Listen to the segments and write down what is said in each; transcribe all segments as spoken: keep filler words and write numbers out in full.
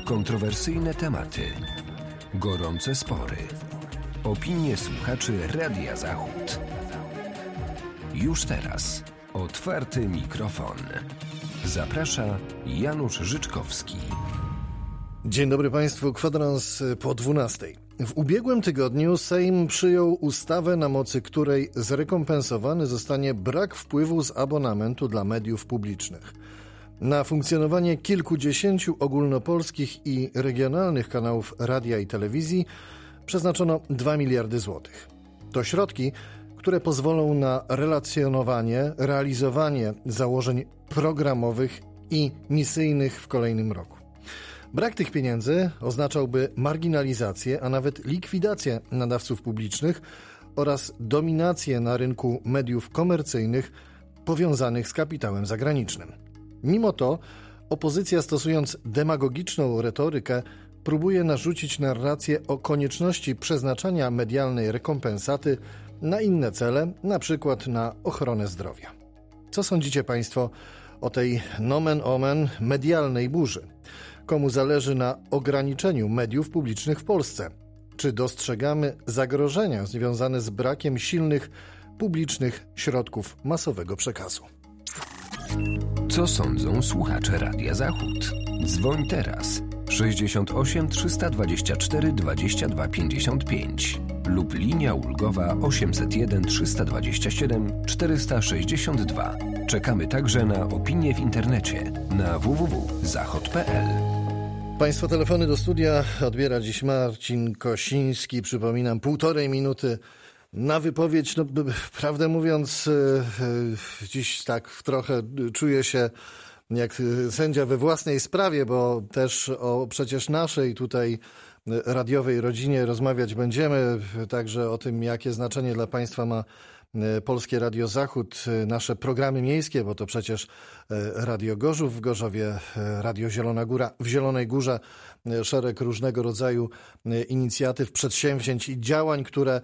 Kontrowersyjne tematy, gorące spory, opinie słuchaczy Radia Zachód. Już teraz otwarty mikrofon. Zaprasza Janusz Życzkowski. Dzień dobry Państwu, kwadrans po dwunastej. W ubiegłym tygodniu Sejm przyjął ustawę, na mocy której zrekompensowany zostanie brak wpływu z abonamentu dla mediów publicznych. Na funkcjonowanie kilkudziesięciu ogólnopolskich i regionalnych kanałów radia i telewizji przeznaczono dwa miliardy złotych. To środki, które pozwolą na relacjonowanie, realizowanie założeń programowych i misyjnych w kolejnym roku. Brak tych pieniędzy oznaczałby marginalizację, a nawet likwidację nadawców publicznych oraz dominację na rynku mediów komercyjnych powiązanych z kapitałem zagranicznym. Mimo to opozycja, stosując demagogiczną retorykę, próbuje narzucić narrację o konieczności przeznaczania medialnej rekompensaty na inne cele, na przykład na ochronę zdrowia. Co sądzicie Państwo o tej nomen omen medialnej burzy? Komu zależy na ograniczeniu mediów publicznych w Polsce? Czy dostrzegamy zagrożenia związane z brakiem silnych publicznych środków masowego przekazu? Co sądzą słuchacze Radia Zachód? Dzwoń teraz sześćdziesiąt osiem trzysta dwadzieścia cztery dwadzieścia dwa pięćdziesiąt pięć lub linia ulgowa osiemset jeden trzysta dwadzieścia siedem czterysta sześćdziesiąt dwa. Czekamy także na opinie w internecie na w w w kropka zachod kropka p l. Państwa telefony do studia odbiera dziś Marcin Kosiński. Przypominam, półtorej minuty na wypowiedź. No, prawdę mówiąc, dziś tak trochę czuję się jak sędzia we własnej sprawie, bo też o przecież naszej tutaj radiowej rodzinie rozmawiać będziemy, także o tym, jakie znaczenie dla państwa ma Polskie Radio Zachód, nasze programy miejskie, bo to przecież Radio Gorzów w Gorzowie, Radio Zielona Góra w Zielonej Górze, szereg różnego rodzaju inicjatyw, przedsięwzięć i działań, które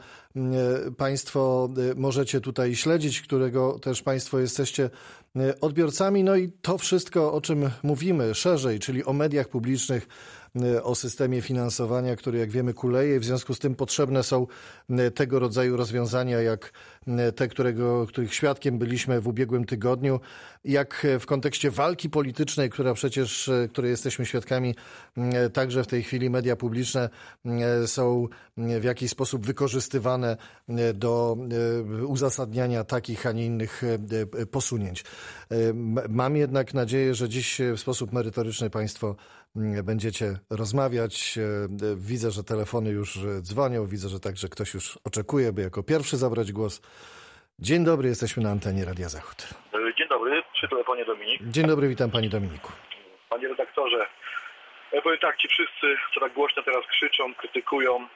Państwo możecie tutaj śledzić, którego też Państwo jesteście odbiorcami. No i to wszystko, o czym mówimy szerzej, czyli o mediach publicznych, o systemie finansowania, który, jak wiemy, kuleje. W związku z tym potrzebne są tego rodzaju rozwiązania, jak te, którego, których świadkiem byliśmy w ubiegłym tygodniu, jak w kontekście walki politycznej, która przecież, której jesteśmy świadkami, także w tej chwili media publiczne są w jakiś sposób wykorzystywane do uzasadniania takich, a nie innych posunięć. Mam jednak nadzieję, że dziś w sposób merytoryczny Państwo będziecie rozmawiać. Widzę, że telefony już dzwonią, widzę, że także ktoś już oczekuje, by jako pierwszy zabrać głos. Dzień dobry, jesteśmy na antenie Radia Zachód. Dzień dobry, przy telefonie Dominik. Dzień dobry, witam Panie Dominiku. Panie redaktorze, ja powiem tak, ci wszyscy, co tak głośno teraz krzyczą, krytykują,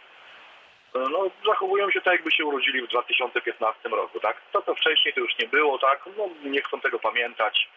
no zachowują się tak, jakby się urodzili w dwa tysiące piętnastym roku, tak? To, co wcześniej, to już nie było, tak? No nie chcą tego pamiętać,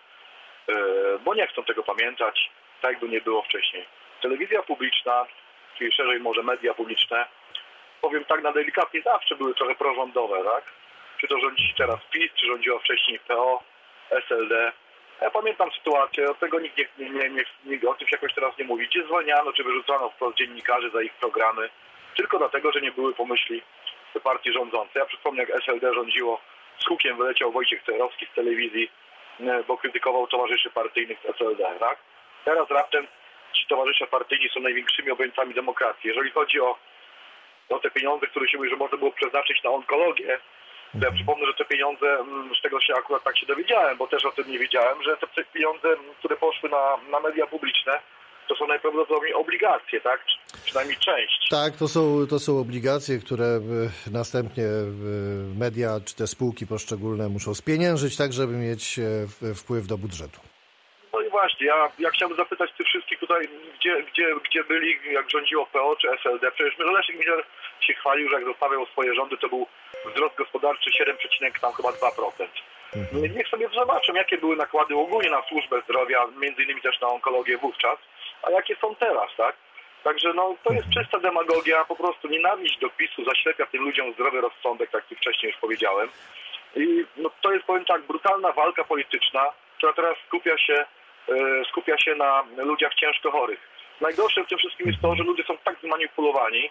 bo nie chcą tego pamiętać, tak jakby nie było wcześniej. Telewizja publiczna, czyli szerzej może media publiczne, powiem tak na delikatnie, zawsze były trochę prorządowe, tak? Czy to rządzi teraz PiS, czy rządziło wcześniej P O, S L D. Ja pamiętam sytuację, od tego nikt nie, nie, nie, nie, o tym się jakoś teraz nie mówi, gdzie zwalniano, czy wyrzucano wprost dziennikarzy za ich programy, tylko dlatego, że nie były pomyśli partii rządzącej. Ja przypomnę, jak S L D rządziło, z hukiem wyleciał Wojciech Cejerowski z telewizji, bo krytykował towarzyszy partyjnych z S L D, tak? Teraz raptem ci towarzysze partyjni są największymi obrońcami demokracji. Jeżeli chodzi o, o te pieniądze, które się mówi, że można było przeznaczyć na onkologię, to ja przypomnę, że te pieniądze, z tego się akurat tak się dowiedziałem, bo też o tym nie wiedziałem, że te pieniądze, które poszły na, na media publiczne, to są najprawdopodobniej obligacje, tak? Przynajmniej część. Tak, to są, to są obligacje, które następnie media czy te spółki poszczególne muszą spieniężyć, tak żeby mieć wpływ do budżetu. No i właśnie, ja, ja chciałbym zapytać tych wszystkich tutaj, gdzie, gdzie, gdzie byli, jak rządziło P O czy S L D. Przecież Leszek Miller się chwalił, że jak zostawiał swoje rządy, to był wzrost gospodarczy siedem przecinek dwa procent. Mhm. Niech sobie zobaczą, jakie były nakłady ogólnie na służbę zdrowia, między innymi też na onkologię wówczas, a jakie są teraz, tak? Także no, to jest czysta demagogia, po prostu nienawiść do PiSu zaślepia tym ludziom zdrowy rozsądek, tak jak wcześniej już powiedziałem. I no, to jest, powiem tak, brutalna walka polityczna, która teraz skupia się, skupia się na ludziach ciężko chorych. Najgorsze w tym wszystkim jest to, że ludzie są tak zmanipulowani,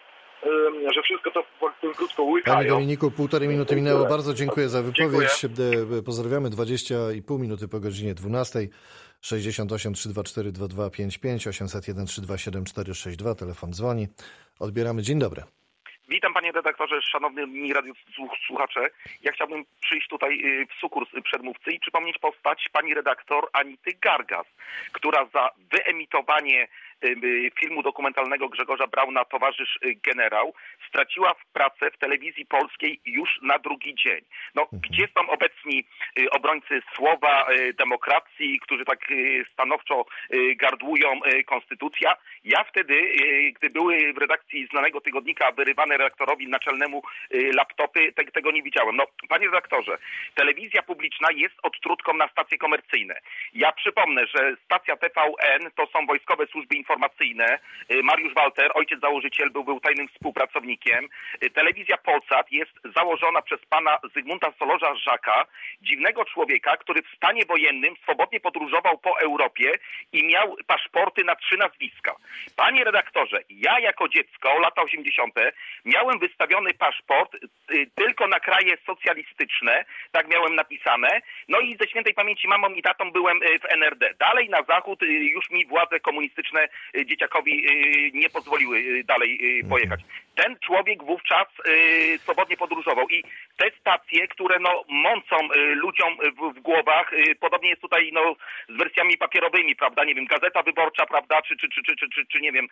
że wszystko to krótko łykają. Panie Dominiku, półtorej minuty minęło. Bardzo dziękuję za wypowiedź. Dziękuję. Pozdrawiamy. dwadzieścia i pół minuty po godzinie dwunastej. sześćdziesiąt osiem, trzysta dwadzieścia cztery, dwadzieścia dwa pięćdziesiąt pięć, osiemset jeden, trzysta dwadzieścia siedem, czterysta sześćdziesiąt dwa. Telefon dzwoni. Odbieramy. Dzień dobry. Witam panie redaktorze, szanowni radiosłuchacze. Ja chciałbym przyjść tutaj w sukurs przedmówcy i przypomnieć postać pani redaktor Anity Gargas, która za wyemitowanie filmu dokumentalnego Grzegorza Brauna Towarzysz Generał straciła pracę w telewizji polskiej już na drugi dzień. No, gdzie są obecni obrońcy słowa, demokracji, którzy tak stanowczo gardłują konstytucja? Ja wtedy, gdy były w redakcji znanego tygodnika wyrywane redaktorowi naczelnemu laptopy, te, tego nie widziałem. No, panie redaktorze, telewizja publiczna jest odtrutką na stacje komercyjne. Ja przypomnę, że stacja T V N to są wojskowe służby informacyjne. Mariusz Walter, ojciec założyciel, był, był tajnym współpracownikiem. Telewizja Polsat jest założona przez pana Zygmunta Solorza-Żaka, dziwnego człowieka, który w stanie wojennym swobodnie podróżował po Europie i miał paszporty na trzy nazwiska. Panie redaktorze, ja jako dziecko, lata osiemdziesiąte, miałem wystawiony paszport y, tylko na kraje socjalistyczne, tak miałem napisane, no i ze świętej pamięci mamą i tatą byłem y, w N R D. Dalej na zachód y, już mi władze komunistyczne y, dzieciakowi y, nie pozwoliły y, dalej y, pojechać. Ten człowiek wówczas y, swobodnie podróżował i te stacje, które no mącą y, ludziom w, w głowach, y, podobnie jest tutaj no z wersjami papierowymi, prawda, nie wiem, Gazeta Wyborcza, prawda, czy, czy, czy, czy, czy, czy, czy nie wiem,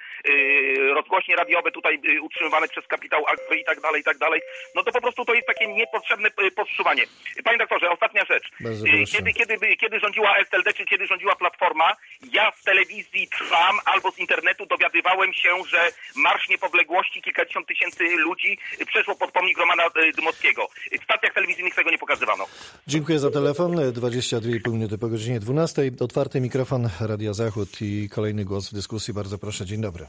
y, rozgłośnie radiowe tutaj y, utrzymywane przez kapitał Agwy i tak dalej, i tak dalej, no to po prostu to jest takie niepotrzebne y, podszuwanie. Panie doktorze, ostatnia rzecz. Y, kiedy, kiedy, kiedy rządziła S L D, czy kiedy rządziła Platforma, ja z telewizji Trwam albo z internetu dowiadywałem się, że Marsz Niepodległości, kilkadziesiąt tysięcy ludzi przeszło pod pomnik Romana Dmowskiego. W stacjach telewizyjnych tego nie pokazywano. Dziękuję za telefon. dwadzieścia dwie i pół minuty po godzinie dwunastej. Otwarty mikrofon Radia Zachód i kolejny głos w dyskusji. Bardzo proszę. Dzień dobry.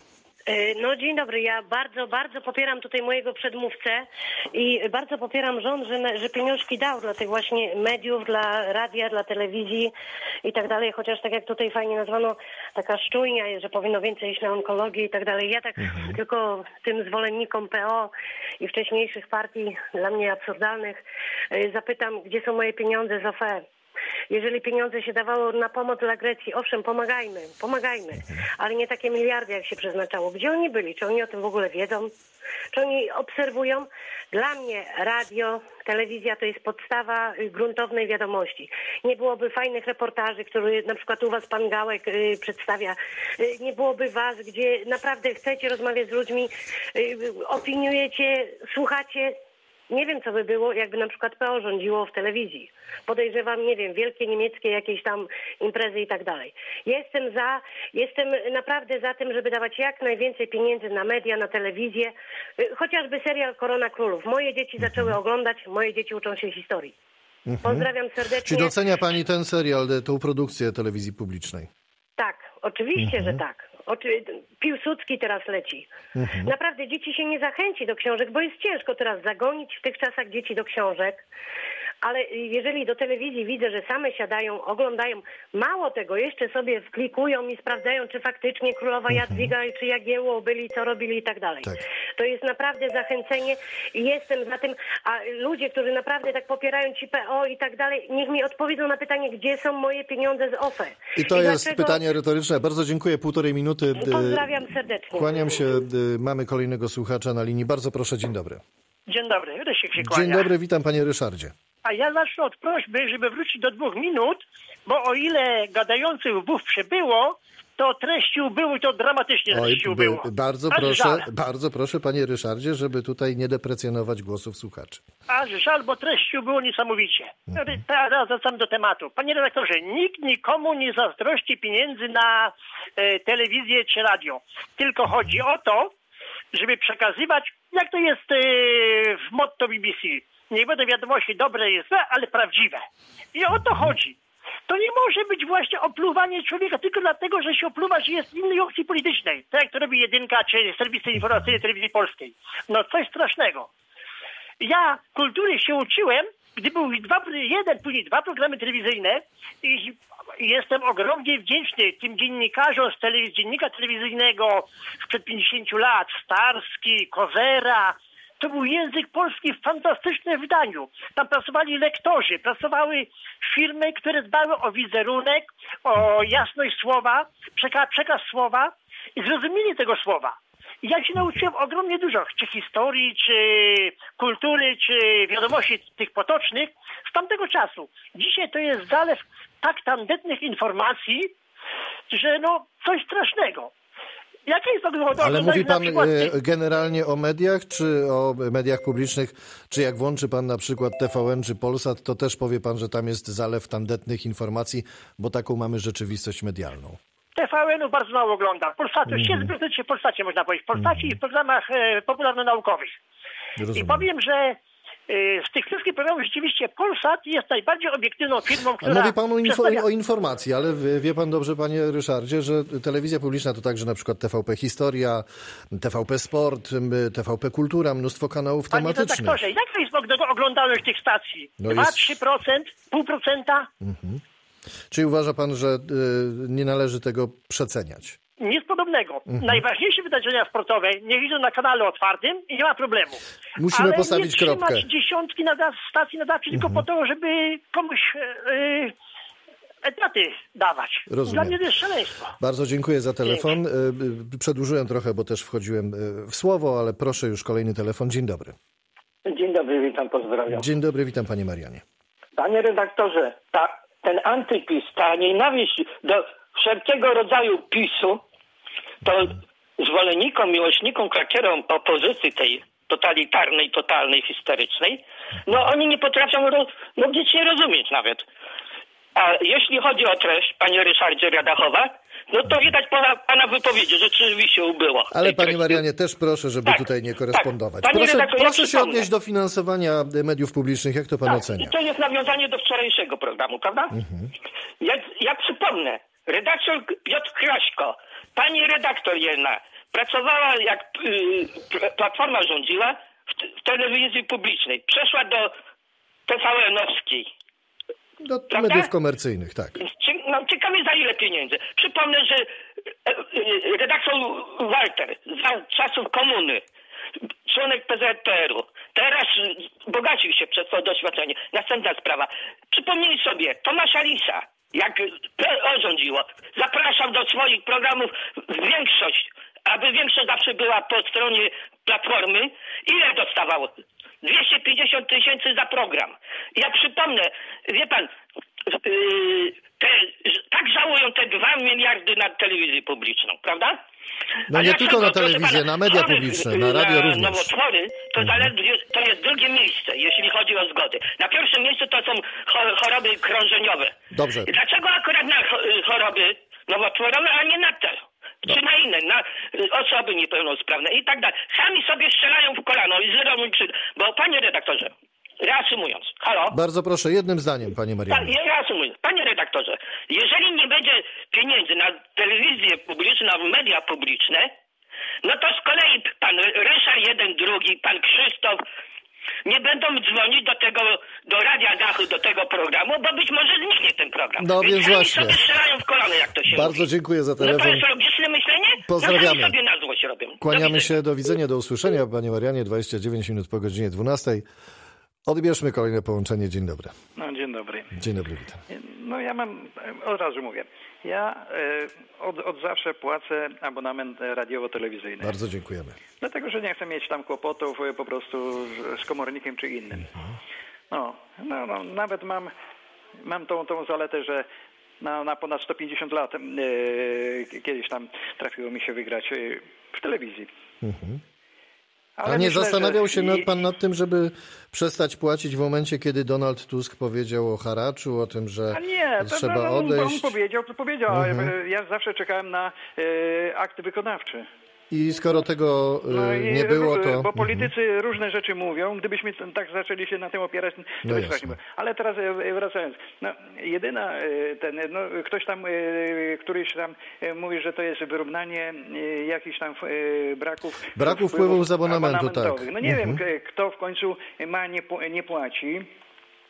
No dzień dobry. Ja bardzo, bardzo popieram tutaj mojego przedmówcę i bardzo popieram rząd, że, że pieniążki dał dla tych właśnie mediów, dla radia, dla telewizji i tak dalej, chociaż tak jak tutaj fajnie nazwano, taka szczujnia jest, że powinno więcej iść na onkologię i tak dalej. Ja tak mhm. tylko tym zwolennikom P O i wcześniejszych partii, dla mnie absurdalnych, zapytam, gdzie są moje pieniądze z O F E. Jeżeli pieniądze się dawało na pomoc dla Grecji, owszem, pomagajmy, pomagajmy, ale nie takie miliardy, jak się przeznaczało. Gdzie oni byli? Czy oni o tym w ogóle wiedzą? Czy oni obserwują? Dla mnie radio, telewizja to jest podstawa gruntownej wiadomości. Nie byłoby fajnych reportaży, które na przykład u was pan Gałek y, przedstawia. Y, nie byłoby was, gdzie naprawdę chcecie rozmawiać z ludźmi, y, opiniujecie, słuchacie. Nie wiem, co by było, jakby na przykład P O rządziło w telewizji. Podejrzewam, nie wiem, wielkie niemieckie jakieś tam imprezy i tak dalej. Jestem za, jestem naprawdę za tym, żeby dawać jak najwięcej pieniędzy na media, na telewizję. Chociażby serial Korona Królów. Moje dzieci mhm. zaczęły oglądać, moje dzieci uczą się historii. Mhm. Pozdrawiam serdecznie. Czy docenia pani ten serial, tą produkcję telewizji publicznej? Tak, oczywiście, mhm. że tak. Piłsudski teraz leci. Mhm. Naprawdę dzieci się nie zachęci do książek, bo jest ciężko teraz zagonić w tych czasach dzieci do książek. Ale jeżeli do telewizji widzę, że same siadają, oglądają, mało tego, jeszcze sobie wklikują i sprawdzają, czy faktycznie królowa Jadwiga, mhm. czy Jagiełło byli, co robili i tak dalej. Tak. To jest naprawdę zachęcenie i jestem za tym, a ludzie, którzy naprawdę tak popierają ci P O i tak dalej, niech mi odpowiedzą na pytanie, gdzie są moje pieniądze z O F E. I to I jest dlaczego... pytanie retoryczne. Bardzo dziękuję, półtorej minuty. Pozdrawiam serdecznie. Kłaniam się, mamy kolejnego słuchacza na linii. Bardzo proszę, dzień dobry. Dzień dobry, Rysiek się kłania. Dzień dobry, witam panie Ryszardzie. A ja zacznę od prośby, żeby wrócić do dwóch minut, bo o ile gadających wbów przybyło, to treści ubyło i to dramatycznie treści ubyło. Bardzo Aż proszę, żal. bardzo proszę panie Ryszardzie, żeby tutaj nie deprecjonować głosów słuchaczy. Aż żal, bo treści ubyło niesamowicie. Mhm. Teraz wracamy do tematu. Panie redaktorze, nikt nikomu nie zazdrości pieniędzy na e, telewizję czy radio. Tylko chodzi o to, żeby przekazywać, jak to jest e, w motto B B C. Nie będą wiadomości dobre i złe, ale prawdziwe. I o to chodzi. To nie może być właśnie opluwanie człowieka tylko dlatego, że się opluwa, że jest innej opcji politycznej. Tak jak to robi Jedynka czy serwisy informacyjne Telewizji Polskiej. No coś strasznego. Ja kultury się uczyłem gdy były dwa, jeden, później dwa programy telewizyjne i jestem ogromnie wdzięczny tym dziennikarzom z telewiz- dziennika telewizyjnego sprzed pięćdziesięciu lat, Starski, Kozera. To był język polski w fantastycznym wydaniu. Tam pracowali lektorzy, pracowały firmy, które dbały o wizerunek, o jasność słowa, przeka- przekaz słowa i zrozumieli tego słowa. I ja się nauczyłem ogromnie dużo, czy historii, czy kultury, czy wiadomości tych potocznych z tamtego czasu. Dzisiaj to jest zalew tak tandetnych informacji, że no coś strasznego. Jakie jest to Ale mówi pan przykład... e, generalnie o mediach, czy o mediach publicznych, czy jak włączy pan na przykład T V N czy Polsat, to też powie pan, że tam jest zalew tandetnych informacji, bo taką mamy rzeczywistość medialną. T V N-u bardzo mało oglądam. Polsatu, Mhm. siedem procent w Polsacie można powiedzieć. W Polsacie i w programach e, popularno-naukowych. Rozumiem. I powiem, że e, z tych wszystkich programów rzeczywiście Polsat jest najbardziej obiektywną firmą, A która mówi pan o, info, przedstawia... o informacji, ale wie, wie pan dobrze, panie Ryszardzie, że telewizja publiczna to także na przykład T V P Historia, T V P Sport, T V P Kultura, mnóstwo kanałów Panie tematycznych. redaktorze, jaka jest oglądalność tych stacji? No dwa, jest- trzy procent? Pół procenta? Czy uważa pan, że y, nie należy tego przeceniać? Nic podobnego. Mhm. Najważniejsze wydarzenia sportowe niech idą na kanale otwartym i nie ma problemu. Musimy Ale postawić nie kropkę. trzymać dziesiątki nada- stacji nadawczych tylko po to, żeby komuś e, e, etaty dawać. Rozumiem. Dla mnie to jest szaleństwo. Bardzo dziękuję za telefon. Y, y, Przedłużyłem trochę, bo też wchodziłem y, w słowo, ale proszę już kolejny telefon. Dzień dobry. Dzień dobry, witam, pozdrawiam. Dzień dobry, witam panie Marianie. Panie redaktorze, ta, ten antypis, ta nienawiść do wszelkiego rodzaju PiSu, to zwolennikom, miłośnikom, krakierom opozycji tej totalitarnej, totalnej, historycznej, no oni nie potrafią ro, logicznie rozumieć nawet. A jeśli chodzi o treść, panie Ryszardzie Radachowa, no to widać pana, pana wypowiedzi, że rzeczywiście ubyło. Ale tej panie treści. Marianie, też proszę, żeby Tak, tutaj nie tak. korespondować. Panie Proszę, redaktorze, ja proszę się przypomnę. odnieść do finansowania mediów publicznych. Jak to pan Tak, ocenia? i to jest nawiązanie do wczorajszego programu, prawda? Mhm. Ja, ja przypomnę, redaktor Piotr Kraśko, pani redaktor jedna, pracowała jak y, Platforma rządziła w, t- w telewizji publicznej. Przeszła do T V N-owskiej. Do Prawda? mediów komercyjnych, tak. Cie- No, ciekawe za ile pieniędzy. Przypomnę, że e, e, redaktor Walter za czasów komuny, członek P Z P R u, teraz e, bogacił się przez to doświadczenie. Następna sprawa. Przypomnij sobie, Tomasza Lisa, jak P O rządziło, zapraszał do swoich programów większość, aby większość zawsze była po stronie Platformy. Ile dostawał? dwieście pięćdziesiąt tysięcy za program. Ja przypomnę, wie pan, yy, te, tak żałują te dwa miliardy na telewizję publiczną, prawda? No A nie dlaczego, tylko na proszę telewizję, pana, na media chory, publiczne, na radio na również. nowotwory, to, zaledwie, to jest drugie miejsce, jeśli chodzi o zgody. Na pierwszym miejscu to są cho- choroby krążeniowe. Dobrze. Dlaczego akurat na cho- choroby nowotworowe, a nie na te? Czy na inne, na y, osoby niepełnosprawne i tak dalej. Sami sobie strzelają w kolano i zero mi przy... Bo panie redaktorze, reasumując, halo? Bardzo proszę, jednym zdaniem, panie Tak, Marianie. ja reasumuję. Panie redaktorze, jeżeli nie będzie pieniędzy na telewizję publiczną, na media publiczne, no to z kolei pan Ryszard jeden, drugi, pan Krzysztof nie będą dzwonić do tego, do Radia Zachu, do tego programu, bo być może zniknie ten program. No więc sami właśnie. sobie strzelają w kolano, jak to się Bardzo mówi. dziękuję za No to telefon. jest logiczne myślenie? Pozdrawiamy. No sami sobie na złość robią. Do Kłaniamy widzenia. się, do widzenia, do usłyszenia. Panie Marianie, dwadzieścia dziewięć minut po godzinie dwunastej. Odbierzmy kolejne połączenie. Dzień dobry. No, dzień dobry. Dzień dobry, witam. No ja mam, od razu mówię, ja e, od, od zawsze płacę abonament radiowo-telewizyjny. Bardzo dziękujemy. Dlatego, że nie chcę mieć tam kłopotów e, po prostu z, z komornikiem czy innym. No, no, no nawet mam, mam tą, tą zaletę, że na, na ponad sto pięćdziesiąt lat e, kiedyś tam trafiło mi się wygrać e, w telewizji. Mhm. Ale A nie myślę, zastanawiał że się nad i- pan nad tym, żeby przestać płacić w momencie, kiedy Donald Tusk powiedział o haraczu, o tym, że A nie, to, trzeba no, no, on, odejść? on powiedział, to powiedział. Mhm. Ja zawsze czekałem na e, akt wykonawczy. I skoro tego y, No i nie było, ró- to... Bo politycy różne rzeczy mówią. Gdybyśmy t- tak zaczęli się na tym opierać, to No by jasne. strasznie było. Ale teraz e, wracając. No, jedyna, e, ten, no, ktoś tam, e, któryś tam e, mówi, że to jest wyrównanie e, jakichś tam e, braków... Braków wpływów z abonamentu, tak. abonamentowych. No nie Mhm. wiem, k- kto w końcu ma nie, pł- nie płaci.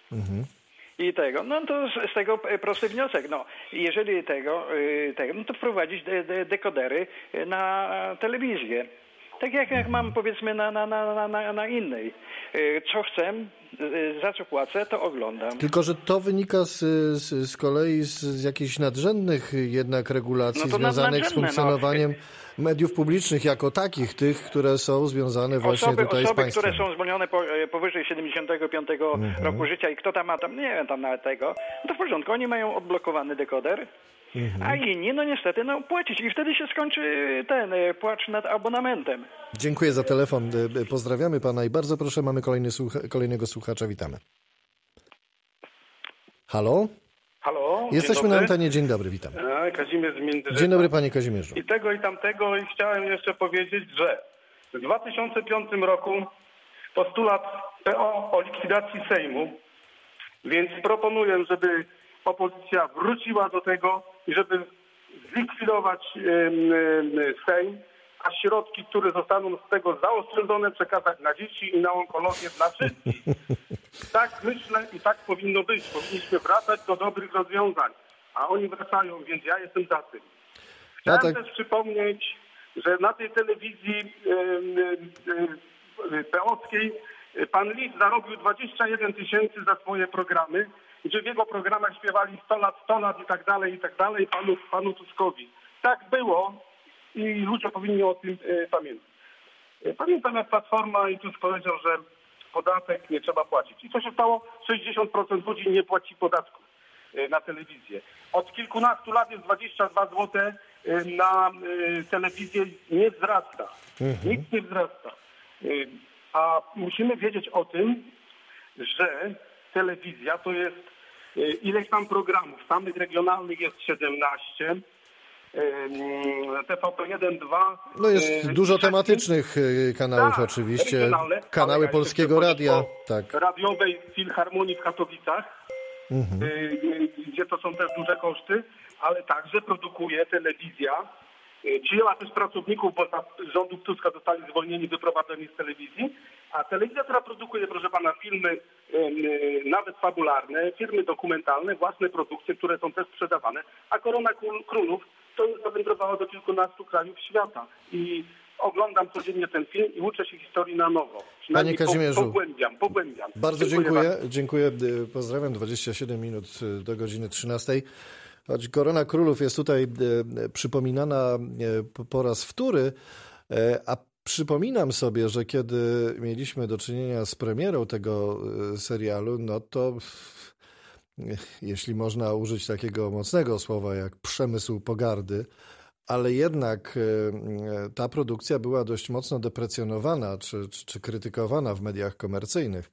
Mhm. I tego, no to z, z tego prosty wniosek. No, jeżeli tego, tego no to wprowadzić de, de, dekodery na telewizję. Tak jak, jak mam powiedzmy na, na, na, na, na innej. Co chcę, za co płacę, to oglądam. Tylko, że to wynika z, z, z kolei z, z jakichś nadrzędnych jednak regulacji no związanych z funkcjonowaniem no. mediów publicznych jako takich, tych, które są związane właśnie osoby, tutaj osoby, z państwem. Osoby, które są zwolnione po, powyżej siedemdziesiątego piątego mhm. roku życia i kto tam ma tam, nie wiem tam nawet tego, no to w porządku, oni mają odblokowany dekoder. Mhm. A inni, no niestety, no płacić i wtedy się skończy ten płacz nad abonamentem. Dziękuję za telefon. Pozdrawiamy pana i bardzo proszę, mamy kolejny słucha- kolejnego słuchacza. Witamy. Halo? Halo? Jesteśmy na antenie. Dzień dobry, witam. A, Kazimierz z Międzyrzecza. Dzień dobry, panie Kazimierzu. I tego i tamtego i chciałem jeszcze powiedzieć, że w dwa tysiące piątym roku postulat P O o likwidacji Sejmu, więc proponuję, żeby opozycja wróciła do tego i żeby zlikwidować Sejm, a środki, które zostaną z tego zaoszczędzone, przekazać na dzieci i na onkologię dla wszystkich. Tak myślę i tak powinno być. Powinniśmy wracać do dobrych rozwiązań, a oni wracają, więc ja jestem za tym. Chciałem ja tak... też przypomnieć, że na tej telewizji peowskiej pan Lis zarobił dwadzieścia jeden tysięcy za swoje programy, gdzie w jego programach śpiewali sto lat, sto lat i tak dalej, i tak dalej panu, panu Tuskowi. Tak było i ludzie powinni o tym e, pamiętać. E, pamiętam, jak Platforma i Tusk powiedział, że podatek nie trzeba płacić. I co się stało? sześćdziesiąt procent ludzi nie płaci podatku e, na telewizję. Od kilkunastu lat jest dwadzieścia dwa złote e, na e, telewizję, nie wzrasta. Mhm. Nic nie wzrasta. E, a musimy wiedzieć o tym, że telewizja to jest ileś tam programów, samych regionalnych jest siedemnaście, T V P jeden, dwa. No jest dużo tematycznych kanałów tak, oczywiście, kanały Polskiego Radia. Tak. Radiowej Filharmonii w Katowicach, mhm. gdzie to są też duże koszty, ale także produkuje telewizja. Przyjęła też pracowników, bo za rządów Tuska zostali zwolnieni, wyprowadzeni z telewizji, a telewizja, która produkuje, proszę pana, filmy yy, nawet fabularne, filmy dokumentalne, własne produkcje, które są też sprzedawane, a Korona Królów to już zawędrowała do kilkunastu krajów świata i oglądam codziennie ten film i uczę się historii na nowo. Panie Kazimierzu, pogłębiam, pogłębiam. Bardzo dziękuję, dziękuję, dziękuję. Pozdrawiam, dwadzieścia siedem minut do godziny trzynastej. Choć Korona Królów jest tutaj e, przypominana e, po raz wtóry, e, a przypominam sobie, że kiedy mieliśmy do czynienia z premierą tego e, serialu, no to e, jeśli można użyć takiego mocnego słowa jak przemysł pogardy, ale jednak e, ta produkcja była dość mocno deprecjonowana czy, czy, czy krytykowana w mediach komercyjnych.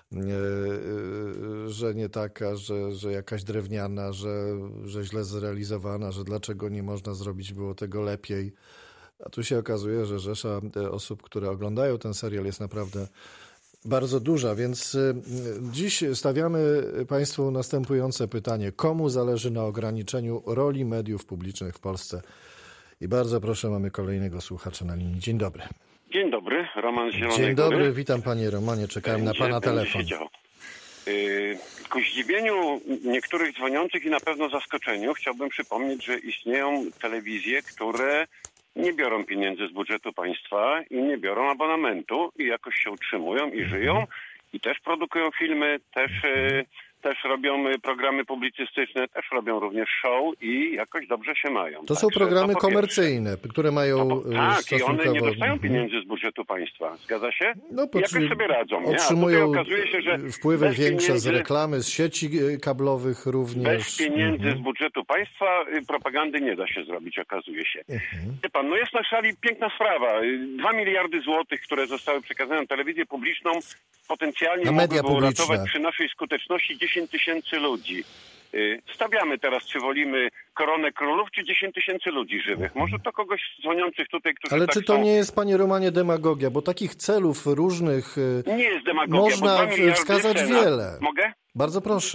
Że nie taka, że, że jakaś drewniana, że, że źle zrealizowana, że dlaczego nie można zrobić było tego lepiej. A tu się okazuje, że rzesza osób, które oglądają ten serial jest naprawdę bardzo duża, więc dziś stawiamy Państwu następujące pytanie. Komu zależy na ograniczeniu roli mediów publicznych w Polsce? I bardzo proszę, mamy kolejnego słuchacza na linii. Dzień dobry. Dzień dobry, Roman z Zielonej Dzień dobry, Góry. Witam panie Romanie, czekałem będzie, na pana telefon. Yy, ku zdziwieniu niektórych dzwoniących i na pewno zaskoczeniu chciałbym przypomnieć, że istnieją telewizje, które nie biorą pieniędzy z budżetu państwa i nie biorą abonamentu i jakoś się utrzymują i żyją i też produkują filmy, też... Yy, też robią programy publicystyczne, też robią również show i jakoś dobrze się mają. To Także są programy to komercyjne, które mają no bo, tak, stosunkowo... i one nie dostają pieniędzy z budżetu państwa. Zgadza się? No, I jakoś sobie radzą. Nie? Otrzymują okazuje się, że wpływy większe pieniędzy, z reklamy, z sieci kablowych również. Bez pieniędzy mhm. z budżetu państwa propagandy nie da się zrobić, okazuje się. Mhm. Wie pan, no jest na szali piękna sprawa. Dwa miliardy złotych, które zostały przekazane na telewizję publiczną, potencjalnie mogłyby uratować przy naszej skuteczności dziesięć tysięcy ludzi. Stawiamy teraz, czy wolimy Koronę Królów, czy dziesięć tysięcy ludzi żywych. Może to kogoś dzwoniących tutaj, którzy Ale tak czy to są... nie jest, panie Romanie, demagogia? Bo takich celów różnych nie jest demagogia, można bo wskazać Senat... wiele. Mogę? Bardzo proszę.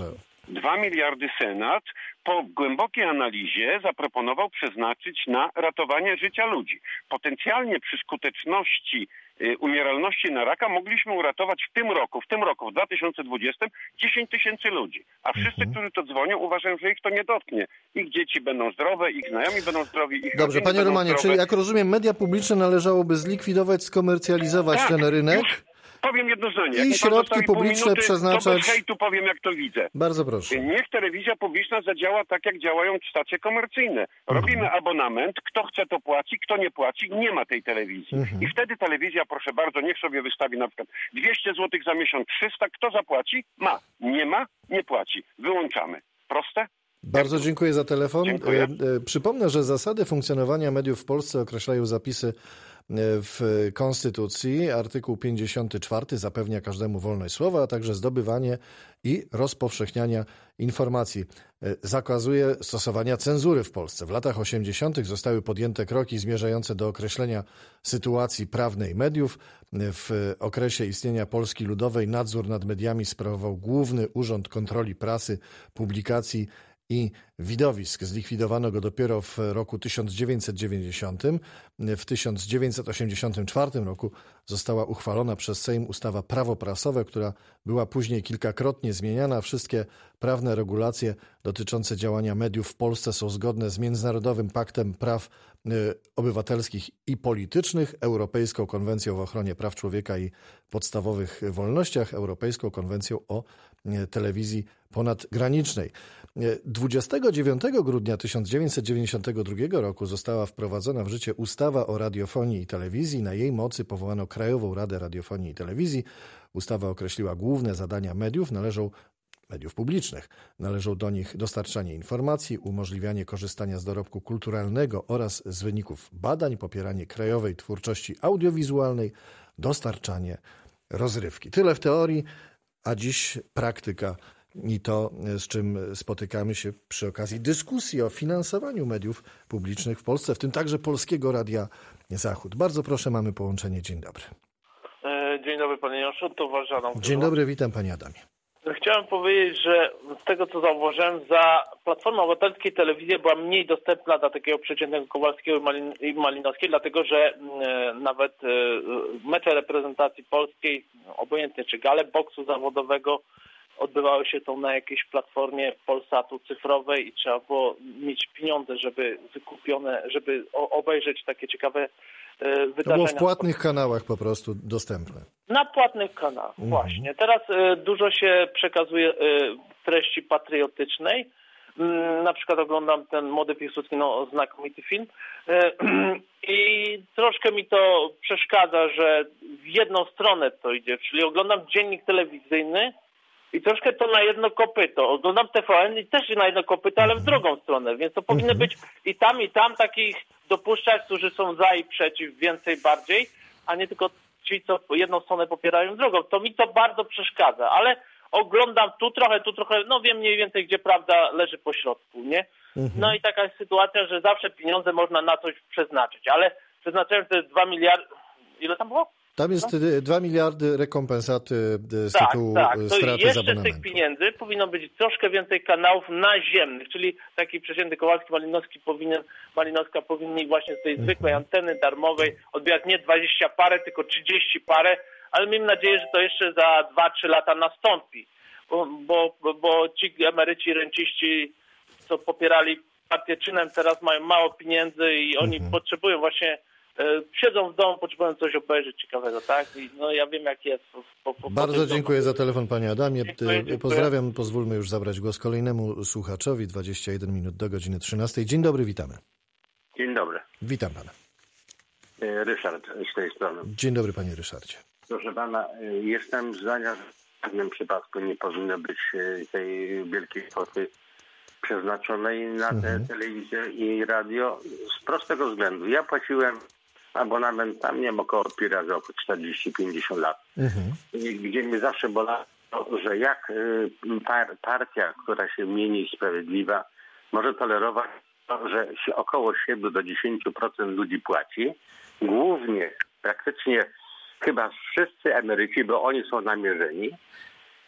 dwa miliardy Senat po głębokiej analizie zaproponował przeznaczyć na ratowanie życia ludzi. Potencjalnie przy skuteczności y, umieralności na raka mogliśmy uratować w tym roku, w tym roku, w dwa tysiące dwudziestym, dziesięć tysięcy ludzi. A wszyscy, mhm. którzy to dzwonią, uważają, że ich to nie dotknie. Ich dzieci będą zdrowe, ich znajomi będą zdrowi, ich Dobrze, panie Romanie, zdrowe. czyli jak rozumiem, media publiczne należałoby zlikwidować, skomercjalizować tak, ten rynek? Już powiem jedno zdanie. I środki publiczne minuty, przeznaczać... to bez hejtu powiem, jak to widzę. Bardzo proszę. Niech telewizja publiczna zadziała tak, jak działają stacje komercyjne. Robimy mhm. abonament, kto chce to płaci, kto nie płaci, nie ma tej telewizji. Mhm. I wtedy telewizja, proszę bardzo, niech sobie wystawi na przykład dwieście złotych za miesiąc, trzysta, kto zapłaci? Ma. Nie ma? Nie płaci. Wyłączamy. Proste? Bardzo dziękuję za telefon. Dziękuję. Przypomnę, że zasady funkcjonowania mediów w Polsce określają zapisy w Konstytucji. Artykuł pięćdziesiąty czwarty zapewnia każdemu wolność słowa, a także zdobywanie i rozpowszechniania informacji. Zakazuje stosowania cenzury w Polsce. W latach osiemdziesiątych zostały podjęte kroki zmierzające do określenia sytuacji prawnej mediów. W okresie istnienia Polski Ludowej nadzór nad mediami sprawował Główny Urząd Kontroli Prasy, Publikacji i Widowisk. Zlikwidowano go dopiero w roku tysiąc dziewięćset dziewięćdziesiątym. W tysiąc dziewięćset osiemdziesiątym czwartym roku została uchwalona przez Sejm ustawa Prawo prasowe, która była później kilkakrotnie zmieniana. Wszystkie prawne regulacje dotyczące działania mediów w Polsce są zgodne z Międzynarodowym Paktem Praw Obywatelskich i Politycznych, Europejską Konwencją w ochronie praw człowieka i podstawowych wolnościach, Europejską Konwencją o telewizji ponadgranicznej. dwudziestego dziewiątego grudnia tysiąc dziewięćset dziewięćdziesiątego drugiego roku została wprowadzona w życie ustawa o radiofonii i telewizji. Na jej mocy powołano Krajową Radę Radiofonii i Telewizji. Ustawa określiła główne zadania mediów, należą mediów publicznych. Należą do nich dostarczanie informacji, umożliwianie korzystania z dorobku kulturalnego oraz z wyników badań, popieranie krajowej twórczości audiowizualnej, dostarczanie rozrywki. Tyle w teorii, a dziś praktyka i to, z czym spotykamy się przy okazji dyskusji o finansowaniu mediów publicznych w Polsce, w tym także Polskiego Radia Zachód. Bardzo proszę, mamy połączenie. Dzień dobry. Dzień dobry, panie Joszu, to Warszawa. Dzień dobry, witam panie Adamie. Chciałem powiedzieć, że z tego co zauważyłem, za Platformy Obywatelskiej telewizja była mniej dostępna dla takiego przeciętnego Kowalskiego i Malinowskiej, dlatego że e, nawet e, mecze reprezentacji polskiej, obojętnie czy gale boksu zawodowego, odbywały się to na jakiejś platformie Polsatu cyfrowej i trzeba było mieć pieniądze, żeby wykupione, żeby obejrzeć takie ciekawe e, wydarzenia. To było w płatnych kanałach po prostu dostępne. Na płatnych kanałach, mhm. właśnie. Teraz e, dużo się przekazuje e, treści patriotycznej. E, na przykład oglądam ten Młody Piłsudski, no znakomity film. E, I troszkę mi to przeszkadza, że w jedną stronę to idzie, czyli oglądam dziennik telewizyjny i troszkę to na jedno kopyto. Oglądam T V N i też na jedno kopyto, ale w drugą stronę, więc to powinno być i tam, i tam takich dopuszczać, którzy są za i przeciw, więcej, bardziej, a nie tylko ci, co jedną stronę popierają drugą. To mi to bardzo przeszkadza, ale oglądam tu trochę, tu trochę, no wiem mniej więcej, gdzie prawda leży po środku, nie? No i taka jest sytuacja, że zawsze pieniądze można na coś przeznaczyć, ale przeznaczałem te dwa miliardy, ile tam było? Tam jest no. dwa miliardy rekompensaty z tak, tytułu tak. straty jeszcze z abonamentu. Tych pieniędzy powinno być troszkę więcej kanałów naziemnych, czyli taki przeciętny Kowalski, Malinowski powinien, Malinowska powinni właśnie z tej mhm. zwykłej anteny darmowej odbierać nie dwadzieścia parę, tylko trzydzieści parę, ale miejmy nadzieję, że to jeszcze za dwa trzy lata nastąpi, bo, bo, bo ci emeryci, renciści, co popierali partię czynem, teraz mają mało pieniędzy i oni mhm. potrzebują właśnie siedzą w domu, potrzebują coś obejrzeć ciekawego, tak? I no ja wiem, jak jest. Po, po, Bardzo po dziękuję za telefon, panie Adamie. Dziękuję, dziękuję. Pozdrawiam. Pozwólmy już zabrać głos kolejnemu słuchaczowi. dwadzieścia jeden minut do godziny trzynastej. Dzień dobry, witamy. Dzień dobry. Witam pana. Ryszard z tej strony. Dzień dobry, panie Ryszardzie. Proszę pana, jestem zdania, że w żadnym przypadku nie powinno być tej wielkiej kwoty przeznaczonej na mhm. te telewizję i radio z prostego względu. Ja płaciłem abonament tam, nie wiem, około pi razy około czterdzieści pięćdziesiąt lat. Mhm. Gdzie mnie zawsze bolało, że jak par, partia, która się mieni sprawiedliwa, może tolerować to, że się około siedem do dziesięciu procent ludzi płaci. Głównie, praktycznie chyba wszyscy emeryci, bo oni są namierzeni.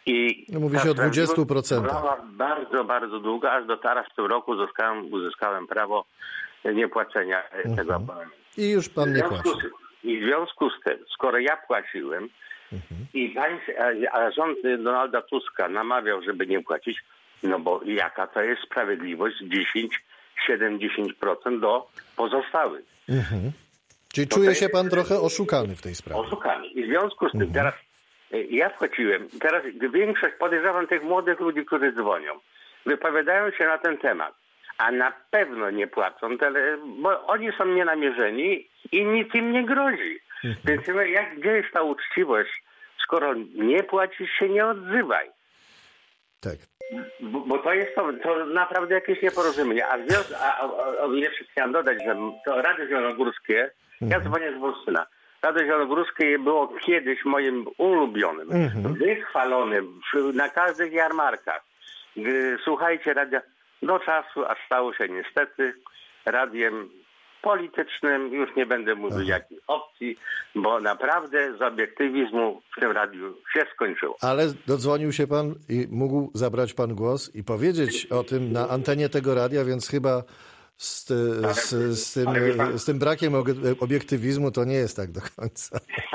I no, mówi się o dwudziestu procentach. Bardzo, bardzo długo, aż do teraz w tym roku uzyskałem, uzyskałem prawo niepłacenia mhm. tego abonamentu. I już pan nie płaci. I w związku z tym, skoro ja płaciłem mhm. i państw, a, a rząd Donalda Tuska namawiał, żeby nie płacić, no bo jaka to jest sprawiedliwość dziesięć, siedem, dziesięć procent do pozostałych. Mhm. Czyli to czuje się pan trochę oszukany w tej sprawie. Oszukany. I w związku z tym mhm. teraz ja wchodziłem, teraz większość, podejrzewam, tych młodych ludzi, którzy dzwonią, wypowiadają się na ten temat, a na pewno nie płacą, tele, bo oni są nienamierzeni i nic im nie grozi. Mhm. Więc jak, gdzie jest ta uczciwość? Skoro nie płacisz, się nie odzywaj. Tak. Bo, bo to jest to, to naprawdę jakieś nieporozumienie. A, a, a, a jeszcze chciałem dodać, że to Radio Zielonogórskie, mhm. ja dzwonię z Wolsztyna. Radio Zielonogórskie było kiedyś moim ulubionym, mm-hmm. wychwalonym na każdych jarmarkach. Słuchajcie radia do czasu, aż stało się niestety radiem politycznym. Już nie będę mówił Aha. jakiej opcji, bo naprawdę z obiektywizmu w tym radiu się skończyło. Ale dodzwonił się pan i mógł zabrać pan głos i powiedzieć o tym na antenie tego radia, więc chyba Z, z, z, tym, z tym brakiem obiektywizmu to nie jest tak do końca.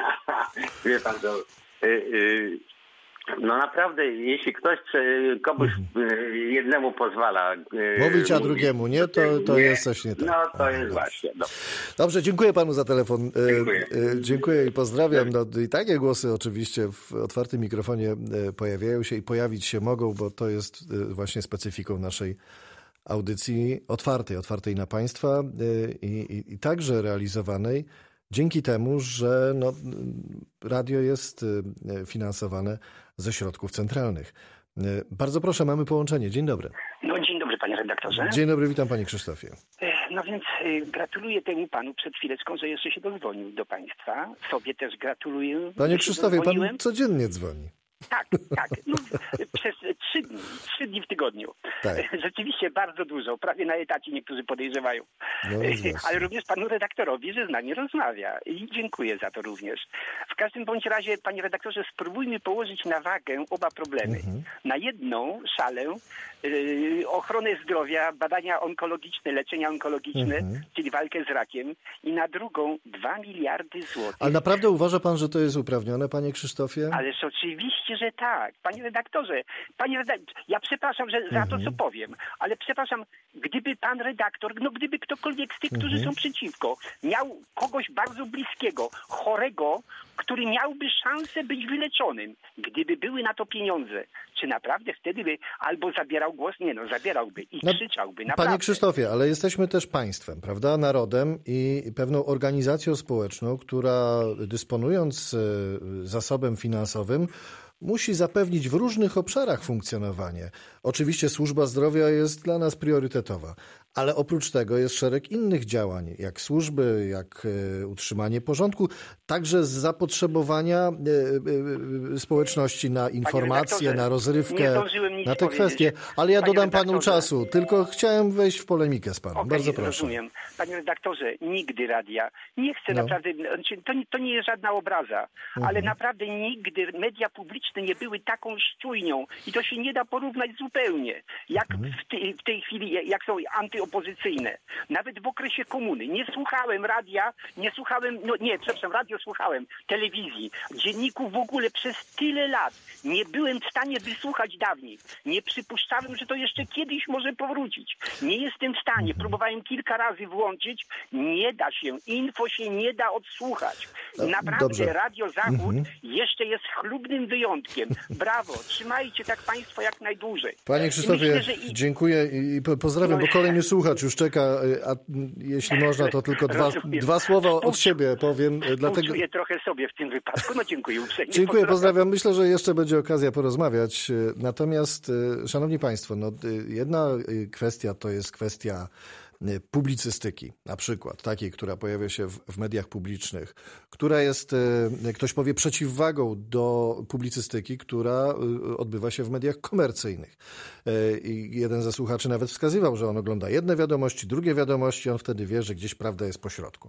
Wie pan, to, y, y, no naprawdę, jeśli ktoś komuś y, jednemu pozwala y, mówić, a drugiemu nie, to, to nie, jest coś nie tak. No to a, jest dobrze. właśnie. No. Dobrze, dziękuję panu za telefon. Dziękuję, y, dziękuję i pozdrawiam. No, i takie głosy oczywiście w otwartym mikrofonie pojawiają się i pojawić się mogą, bo to jest właśnie specyfiką naszej audycji otwartej, otwartej na państwa i, i, i także realizowanej dzięki temu, że no, radio jest finansowane ze środków centralnych. Bardzo proszę, mamy połączenie. Dzień dobry. No dzień dobry, panie redaktorze. Dzień dobry, witam panie Krzysztofie. No więc gratuluję temu panu przed chwileczką, że jeszcze się dozwonił do państwa. Sobie też gratuluję. Panie Krzysztofie, pan codziennie dzwoni. Tak, tak. No, przez trzy dni, trzy dni w tygodniu. Tak. Rzeczywiście bardzo dużo, prawie na etacie niektórzy podejrzewają. No, ale również panu redaktorowi, że z nami rozmawia. I dziękuję za to również. W każdym bądź razie, panie redaktorze, spróbujmy położyć na wagę oba problemy. Mhm. Na jedną szalę yy, ochronę zdrowia, badania onkologiczne, leczenia onkologiczne, mhm. czyli walkę z rakiem. I na drugą dwa miliardy złotych. Ale naprawdę uważa pan, że to jest uprawnione, panie Krzysztofie? Ależ oczywiście, że tak. Panie redaktorze, panie redaktorze, ja przepraszam że za to, co powiem, ale przepraszam, gdyby pan redaktor, no gdyby ktokolwiek z tych, którzy mhm. są przeciwko, miał kogoś bardzo bliskiego, chorego, który miałby szansę być wyleczonym, gdyby były na to pieniądze, czy naprawdę wtedy by albo zabierał głos? Nie no, zabierałby i no, krzyczałby. Naprawdę. Panie Krzysztofie, ale jesteśmy też państwem, prawda? Narodem i pewną organizacją społeczną, która dysponując zasobem finansowym musi zapewnić w różnych obszarach funkcjonowanie. Oczywiście służba zdrowia jest dla nas priorytetowa, ale oprócz tego jest szereg innych działań, jak służby, jak utrzymanie porządku, także z zapotrzebowania społeczności na informacje, na rozrywkę, na te kwestie. Ale ja dodam panu czasu, tylko chciałem wejść w polemikę z panem. Okay, bardzo proszę. Rozumiem. Panie redaktorze, nigdy radia. Nie chcę no. naprawdę, to, to nie jest żadna obraza, mhm. ale naprawdę nigdy media publiczne nie były taką szczujnią i to się nie da porównać zupełnie, jak mhm. w, tej, w tej chwili, jak są antyopozycyjne. Nawet w okresie komuny. Nie słuchałem radia, nie słuchałem, no nie, przepraszam, radio słuchałem, telewizji, dzienników w ogóle przez tyle lat. Nie byłem w stanie wysłuchać dawniej. Nie przypuszczałem, że to jeszcze kiedyś może powrócić. Nie jestem w stanie. Próbowałem kilka razy włączyć. Nie da się. Info się nie da odsłuchać. Naprawdę Dobrze. Radio Zachód mhm. jeszcze jest chlubnym wyjątkiem. Brawo. Trzymajcie tak państwo jak najdłużej. Panie Krzysztofie, Myślę, i... dziękuję i pozdrawiam, bo kolejny słuchacz już czeka, a jeśli można, to tylko dwa, dwa słowa od siebie powiem. Dlatego... Czuję trochę sobie w tym wypadku. No dziękuję uprzejmie. Dziękuję, pozdrawiam. pozdrawiam. Myślę, że jeszcze będzie okazja porozmawiać. Natomiast, szanowni państwo, no, jedna kwestia to jest kwestia publicystyki, na przykład takiej, która pojawia się w, w mediach publicznych, która jest, ktoś powie, przeciwwagą do publicystyki, która odbywa się w mediach komercyjnych. I jeden ze słuchaczy nawet wskazywał, że on ogląda jedne wiadomości, drugie wiadomości, on wtedy wie, że gdzieś prawda jest po środku.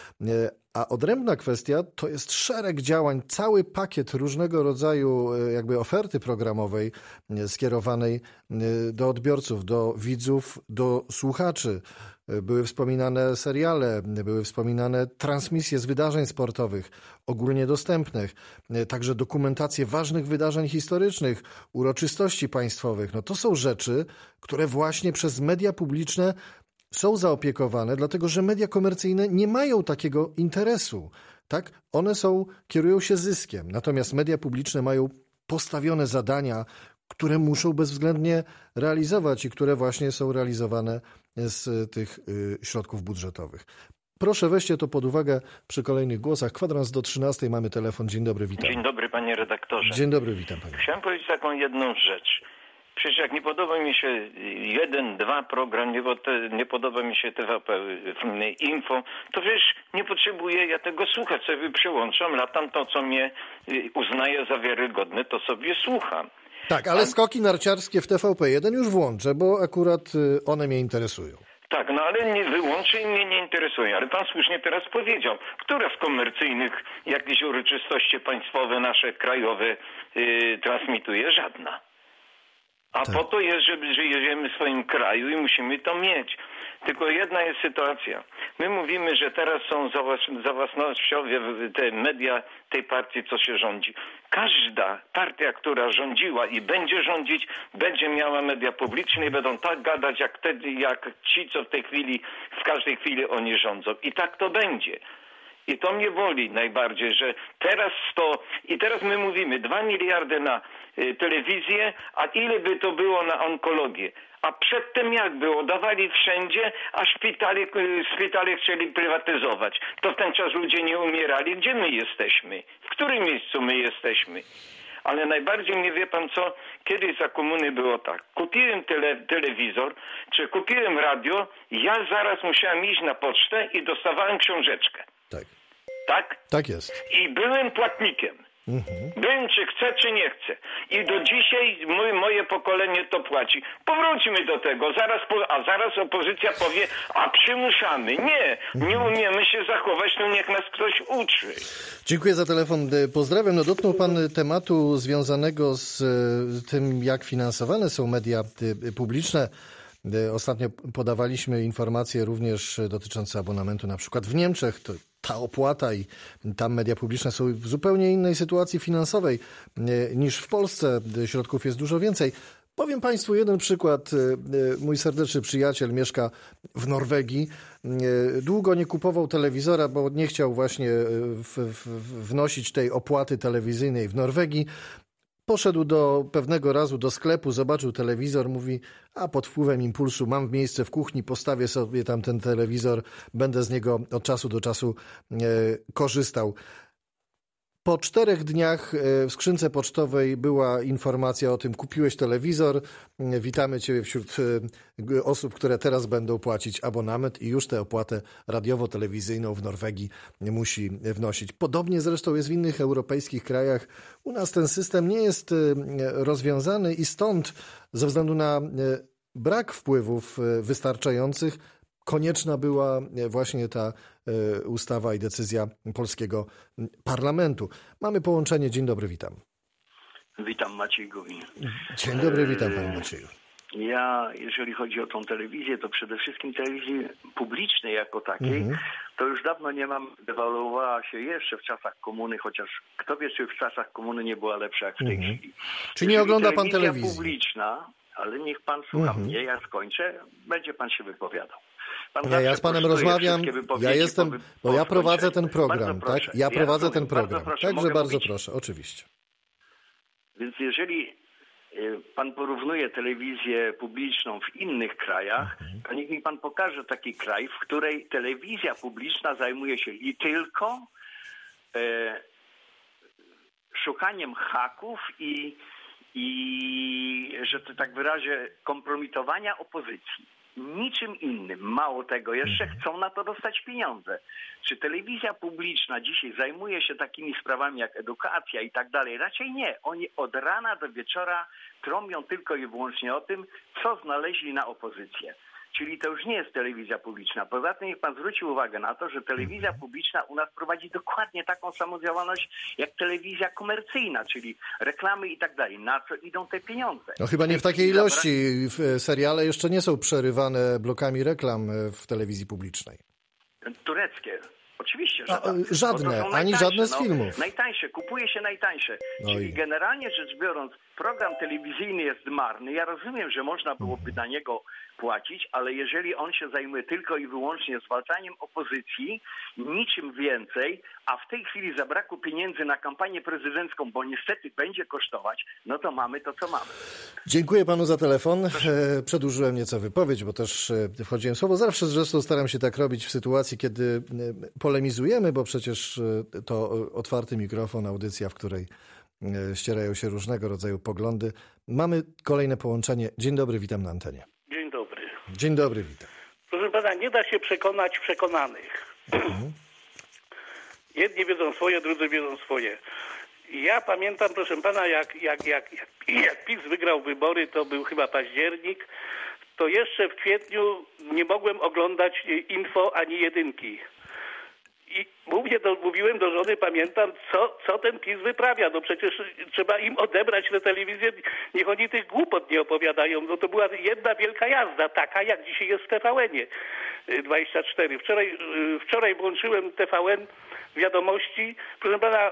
A odrębna kwestia to jest szereg działań, cały pakiet różnego rodzaju jakby oferty programowej skierowanej do odbiorców, do widzów, do słuchaczy. Były wspominane seriale, były wspominane transmisje z wydarzeń sportowych, ogólnie dostępnych, także dokumentacje ważnych wydarzeń historycznych, uroczystości państwowych. No to są rzeczy, które właśnie przez media publiczne są zaopiekowane, dlatego że media komercyjne nie mają takiego interesu. Tak? One są, kierują się zyskiem, natomiast media publiczne mają postawione zadania, które muszą bezwzględnie realizować i które właśnie są realizowane z tych środków budżetowych. Proszę weźcie to pod uwagę przy kolejnych głosach. Kwadrans do trzynastej, mamy telefon. Dzień dobry, witam. Dzień dobry, panie redaktorze. Dzień dobry, witam panie. Chciałem powiedzieć taką jedną rzecz. Przecież jak nie podoba mi się jeden, dwa program, nie, nie podoba mi się T V P Info, to przecież nie potrzebuję ja tego słuchać. Sobie przełączam, latam to, co mnie uznaje za wiarygodne, to sobie słucham. Tak, ale skoki narciarskie w T V P jeden już włączę, bo akurat one mnie interesują. Tak, no ale nie wyłączy i mnie nie interesuje. Ale pan słusznie teraz powiedział, które z komercyjnych jakieś uroczystości państwowe, nasze krajowe yy, transmituje? Żadna. A tak. Po to jest, że żyjemy w swoim kraju i musimy to mieć. Tylko jedna jest sytuacja. My mówimy, że teraz są zawłasnościowe te media tej partii, co się rządzi. Każda partia, która rządziła i będzie rządzić, będzie miała media publiczne i będą tak gadać, jak, wtedy, jak ci, co w tej chwili, w każdej chwili oni rządzą. I tak to będzie. I to mnie boli najbardziej, że teraz sto... I teraz my mówimy dwa miliardy na y, telewizję, a ile by to było na onkologię? A przedtem jak było? Dawali wszędzie, a szpitale, y, szpitale chcieli prywatyzować. To w ten czas ludzie nie umierali. Gdzie my jesteśmy? W którym miejscu my jesteśmy? Ale najbardziej mnie, wie pan co, kiedyś za komuny było tak. Kupiłem tele, telewizor, czy kupiłem radio, ja zaraz musiałem iść na pocztę i dostawałem książeczkę. Tak. Tak? Tak jest. I byłem płatnikiem. Mhm. Byłem, czy chcę, czy nie chcę. I do dzisiaj moje, moje pokolenie to płaci. Powróćmy do tego. Zaraz, a zaraz opozycja powie, a przymuszamy. Nie, nie umiemy się zachować, to niech nas ktoś uczy. Dziękuję za telefon. Pozdrawiam. No, dotknął pan tematu związanego z tym, jak finansowane są media publiczne. Ostatnio podawaliśmy informacje również dotyczące abonamentu na przykład w Niemczech. To ta opłata i tam media publiczne są w zupełnie innej sytuacji finansowej niż w Polsce. Środków jest dużo więcej. Powiem państwu jeden przykład. Mój serdeczny przyjaciel mieszka w Norwegii. Długo nie kupował telewizora, bo nie chciał właśnie w, w, wnosić tej opłaty telewizyjnej w Norwegii. Poszedł do pewnego razu do sklepu, zobaczył telewizor, mówi, a pod wpływem impulsu mam miejsce w kuchni, postawię sobie tam ten telewizor, będę z niego od czasu do czasu e, korzystał. Po czterech dniach w skrzynce pocztowej była informacja o tym, kupiłeś telewizor, witamy Cię wśród osób, które teraz będą płacić abonament i już tę opłatę radiowo-telewizyjną w Norwegii musi wnosić. Podobnie zresztą jest w innych europejskich krajach. U nas ten system nie jest rozwiązany i stąd ze względu na brak wpływów wystarczających konieczna była właśnie ta ustawa i decyzja polskiego parlamentu. Mamy połączenie. Dzień dobry, witam. Witam, Maciej Gowin. Dzień dobry, witam panie Macieju. Ja, jeżeli chodzi o tą telewizję, to przede wszystkim telewizji publicznej jako takiej, mhm. to już dawno nie mam, dewaluowała się jeszcze w czasach komuny, chociaż kto wie, czy w czasach komuny nie była lepsza jak w tej mhm. chwili. Czy nie ogląda pan telewizji? Telewizja publiczna, ale niech pan słucha mhm. mnie, ja skończę, będzie pan się wypowiadał. Pan ja, ja z panem rozmawiam, ja jestem, bo ja prowadzę ten program, tak? Ja prowadzę ten program, także bardzo proszę, oczywiście. Więc jeżeli pan porównuje telewizję publiczną w innych krajach, to niech mi pan pokaże taki kraj, w której telewizja publiczna zajmuje się i tylko e, szukaniem haków i, i, że to tak wyrażę, kompromitowania opozycji. niczym innym. Mało tego, jeszcze chcą na to dostać pieniądze. Czy telewizja publiczna dzisiaj zajmuje się takimi sprawami jak edukacja i tak dalej? Raczej nie. Oni od rana do wieczora trąbią tylko i wyłącznie o tym, co znaleźli na opozycję. Czyli to już nie jest telewizja publiczna. Poza tym niech pan zwróci uwagę na to, że telewizja publiczna u nas prowadzi dokładnie taką samą działalność jak telewizja komercyjna, czyli reklamy i tak dalej. Na co idą te pieniądze? No chyba nie w takiej ilości. Seriale jeszcze nie są przerywane blokami reklam w telewizji publicznej. Tureckie. Oczywiście, że A, tak. żadne, ani żadne z no, filmów. Najtańsze, kupuje się najtańsze. Oj. Czyli generalnie rzecz biorąc, program telewizyjny jest marny. Ja rozumiem, że można byłoby na niego płacić, ale jeżeli on się zajmuje tylko i wyłącznie zwalczaniem opozycji, niczym więcej, a w tej chwili zabrakło pieniędzy na kampanię prezydencką, bo niestety będzie kosztować, no to mamy to, co mamy. Dziękuję panu za telefon. E, Przedłużyłem nieco wypowiedź, bo też e, wchodziłem w słowo. Zawsze zresztą staram się tak robić w sytuacji, kiedy e, polemizujemy, bo przecież e, to otwarty mikrofon, audycja, w której e, ścierają się różnego rodzaju poglądy. Mamy kolejne połączenie. Dzień dobry, witam na antenie. Dzień dobry. Dzień dobry, witam. Proszę pana, nie da się przekonać przekonanych. Mhm. Jedni wiedzą swoje, drudzy wiedzą swoje. Ja pamiętam, proszę pana, jak, jak, jak, jak, jak PiS wygrał wybory, to był chyba październik, to jeszcze w kwietniu nie mogłem oglądać info ani jedynki. I mówię do, mówiłem do żony, pamiętam, co, co ten PiS wyprawia. No przecież trzeba im odebrać tę telewizję, niech oni tych głupot nie opowiadają. No to była jedna wielka jazda, taka jak dzisiaj jest w T V N-ie dwadzieścia cztery. Wczoraj, wczoraj włączyłem T V N, wiadomości, proszę pana,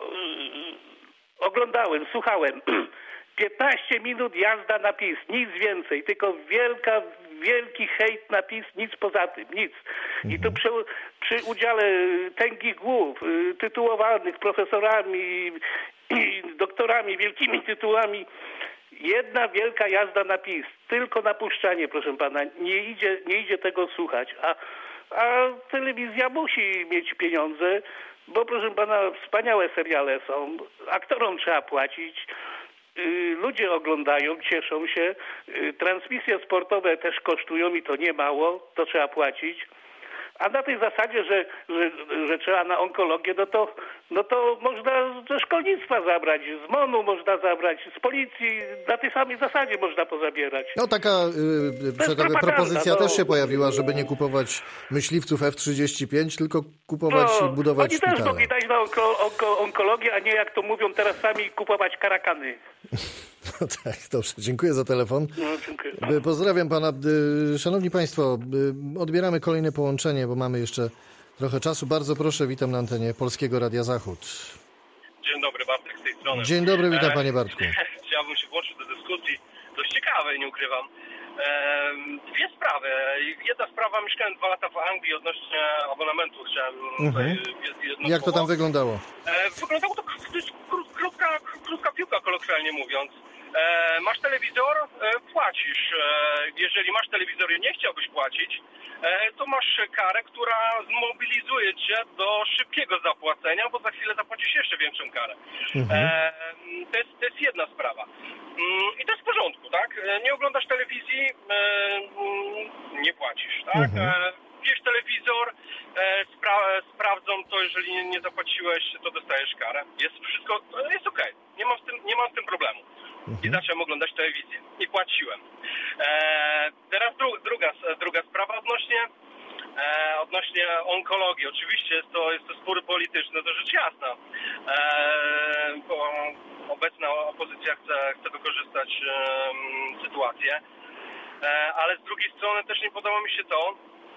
oglądałem, słuchałem. piętnaście minut jazda na PiS, nic więcej, tylko wielka, wielki hejt na PiS, nic poza tym, nic. I to przy, przy udziale tęgich głów, tytułowanych profesorami i doktorami, wielkimi tytułami, jedna wielka jazda na PiS, tylko napuszczanie, proszę pana, nie idzie, nie idzie tego słuchać, a, a telewizja musi mieć pieniądze, bo proszę pana, wspaniałe seriale są, aktorom trzeba płacić, ludzie oglądają, cieszą się. Transmisje sportowe też kosztują i to nie mało, to trzeba płacić. A na tej zasadzie, że, że, że trzeba na onkologię, no to, no to można ze szkolnictwa zabrać, z MON-u można zabrać, z policji, na tej samej zasadzie można pozabierać. No taka yy, propozycja no. też się pojawiła, żeby nie kupować myśliwców F trzydzieści pięć, tylko kupować no, i budować oni szpitale. Oni też mogli dać na onko, onko, onkologię, a nie jak to mówią teraz sami, kupować karakany. No tak, dobrze. Dziękuję za telefon. No, dziękuję. Pozdrawiam pana. Szanowni państwo, odbieramy kolejne połączenie, bo mamy jeszcze trochę czasu. Bardzo proszę, witam na antenie Polskiego Radia Zachód. Dzień dobry, Bartek z tej strony. Dzień dobry, witam panie Bartku. Chciałbym się włączyć do dyskusji, dość ciekawej, nie ukrywam. Dwie sprawy. Jedna sprawa, mieszkałem dwa lata w Anglii odnośnie abonamentu. Chciałem mhm. jedno Jak to tam wyglądało? Wyglądało to krótka, krótka piłka, kolokwialnie mówiąc. E, masz telewizor, e, płacisz. E, jeżeli masz telewizor i nie chciałbyś płacić, e, to masz karę, która zmobilizuje cię do szybkiego zapłacenia, bo za chwilę zapłacisz jeszcze większą karę. Mhm. E, to, jest, to jest jedna sprawa. Mm, I to jest w porządku, tak? E, nie oglądasz telewizji, e, nie płacisz, tak? Mhm. E, bierz telewizor, e, spra- sprawdzą to, jeżeli nie, nie zapłaciłeś, to dostajesz karę. Jest wszystko, jest okej. Okay. Nie mam z tym, nie mam z tym problemu. I zacząłem oglądać telewizję. I płaciłem. E, teraz dru, druga, druga sprawa odnośnie, e, odnośnie onkologii. Oczywiście jest to, jest to spór polityczny, to rzecz jasna. E, bo obecna opozycja chce, chce wykorzystać e, sytuację. E, ale z drugiej strony też nie podoba mi się to,